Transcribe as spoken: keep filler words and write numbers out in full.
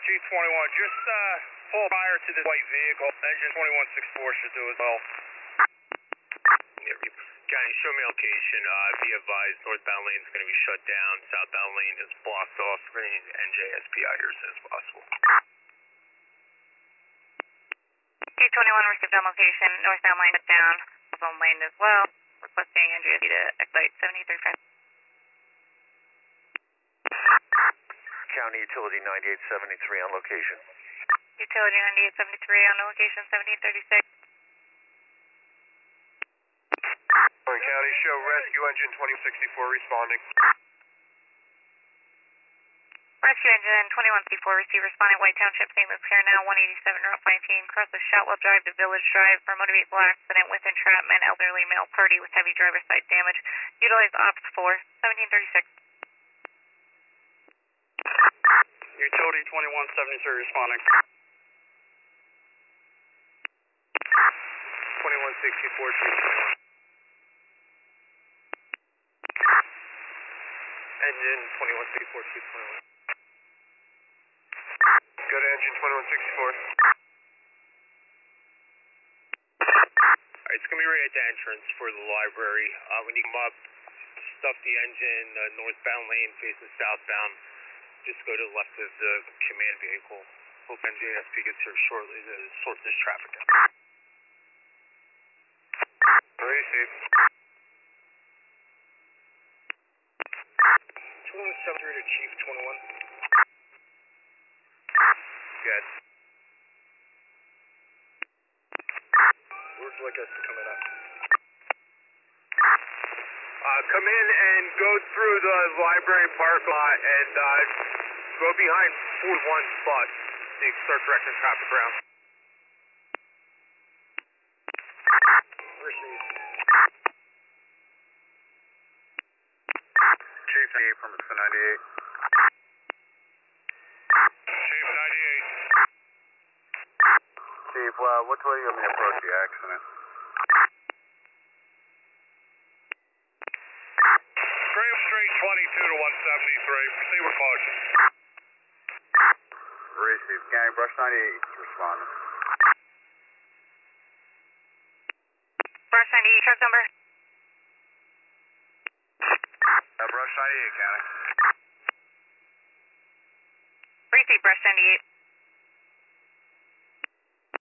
Chief twenty-one, just uh, pull prior to this white vehicle. Engine twenty-one sixty-four should do as well. Yeah, County, show me location. Uh, be advised, northbound lane is going to be shut down. Southbound lane is blocked off. Bring N J S P I here as soon as possible. Chief twenty-one received on location. Northbound lane shut down. Southbound lane as well. Requesting N J S P to expedite seventy-three five. County Utility ninety-eight seventy-three on location. Utility ninety-eight seventy-three on location seventeen thirty-six. Orange County, show rescue engine twenty sixty-four responding. Rescue engine twenty-one sixty-four receive responding White Township, Saint Luke's here now, one eighty-seven Route nineteen, crosses Shotwell Drive to Village Drive for motor vehicle accident with entrapment, elderly male party with heavy driver's side damage. Utilize Ops four, seventeen thirty-six. Utility twenty-one seventy-three responding. twenty-one sixty-four, Chief twenty-one. Engine twenty-one sixty-four, Chief twenty-one. Go to engine twenty-one sixty-four. Alright, it's going to be right at the entrance for the library. Uh, when you come up, stuff the engine, uh, northbound lane facing southbound. Just go to the left of the command vehicle. Hope N J S P gets here shortly to sort this traffic out. Receive. twenty-one seventy-three to Chief twenty-one. Good. Where would you like us to come in at? Uh, come in and go through the library park lot and uh, go behind forty-one bus so you can start directing traffic around. Receive. Chief ninety-eight from ninety-eight. Chief ninety-eight. Chief, uh, which way you want me to approach the accident? Graham Street twenty-two to one seventy-three. Proceed with caution. Receive. County Brush ninety-eight responding. Brush ninety-eight, truck number. Uh, Brush ninety-eight, County. Receive Brush ninety-eight.